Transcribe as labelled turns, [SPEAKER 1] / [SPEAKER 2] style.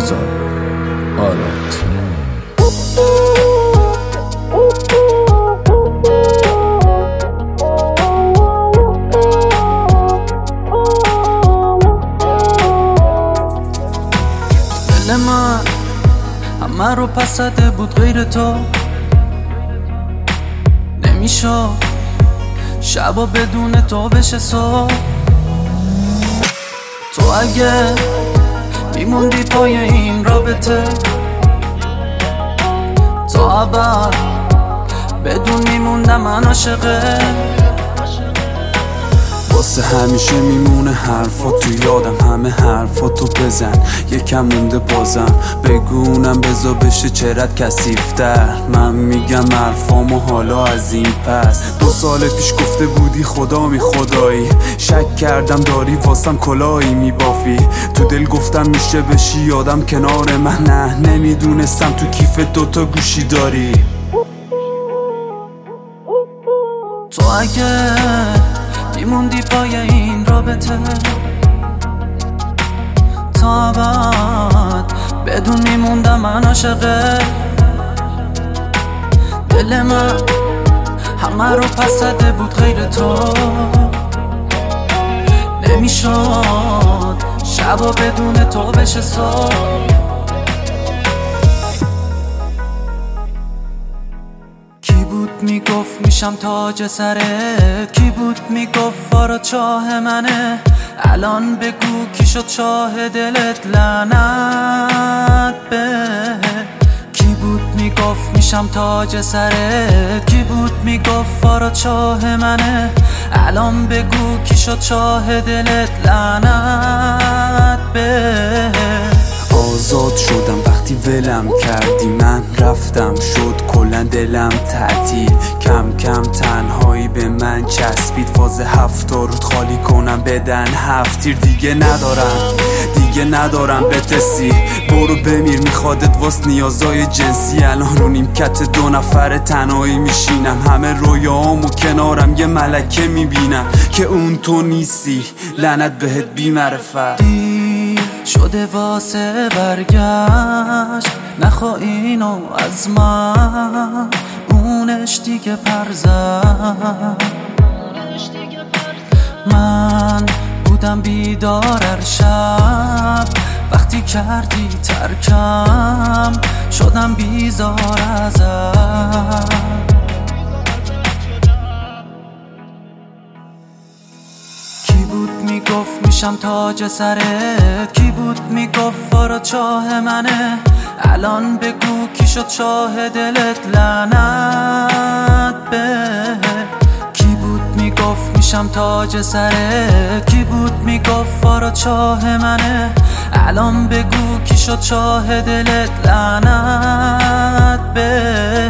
[SPEAKER 1] آزاد آراد.
[SPEAKER 2] دل من همه رو پس زده بود غیر تو، نمیشد شبا بدون تو بشه صبح. تو اگه میموندی پای این رابطه تا ابد بدون میموندم من عاشقه.
[SPEAKER 3] واسه همیشه میمونه حرفات تو یادم، همه حرفاتو بزن یکم مونده بازم بگونم بزا بشه چرت کثیف‌تر. من میگم حرفامو حالا از این پس 2 سال پیش گفته بودی خدا می خدایی، شک کردم داری واسم کلاهی میبافی. تو دل گفتم میشه بشی یادم کنار من، نه نمیدونستم تو کیف 2 گوشی داری.
[SPEAKER 2] تو اگه میموندی پای این رابطه تا بعد بدون میموندم من عاشقه. دل من همه رو پس زده بود غیر تو، نمیشد شبا بدون تو بشه صبح. کی بود میگفت میشم تاج سرت، کی بود میگفت فارا چاه منه، الان بگو کی شد چاه دلت لعنت به. کی بود میگفت میشم تاج سرت، کی بود میگفت فارا چاه منه، الان بگو کی شد چاه دلت لعنت به.
[SPEAKER 3] آزاد شدم وقتی ولم کردی، من رفتم شد کلا دلم تعطیل. کم کم تنهایی به من چسبید، فاز 7 روز خالی کنم بدن 7 تیر. دیگه ندارم بتسی، برو بمیر میخوادت واس نیازای جنسی. الان رو نیمکت 2 نفر تنهایی میشینم، همه رویاهامو کنارم یه ملکه میبینم که اون تو نیستی. لعنت بهت بی معرفت.
[SPEAKER 2] شده واسه برگشت، نخوا اینو از من، اونش دیگه پر زد. من بودم بیدار هر شب، وقتی کردی ترکم شدم بیزار ازت. کی بود میگفت میشم تاج سرت، کی بود میگفت فارا چاه منه، الان بگو کی شد چاه دلت لعنت به. کی بود میگفت میشم تاج سرت، کی بود میگفت فارا چاه منه، الان بگو کی شد چاه دلت لعنت به.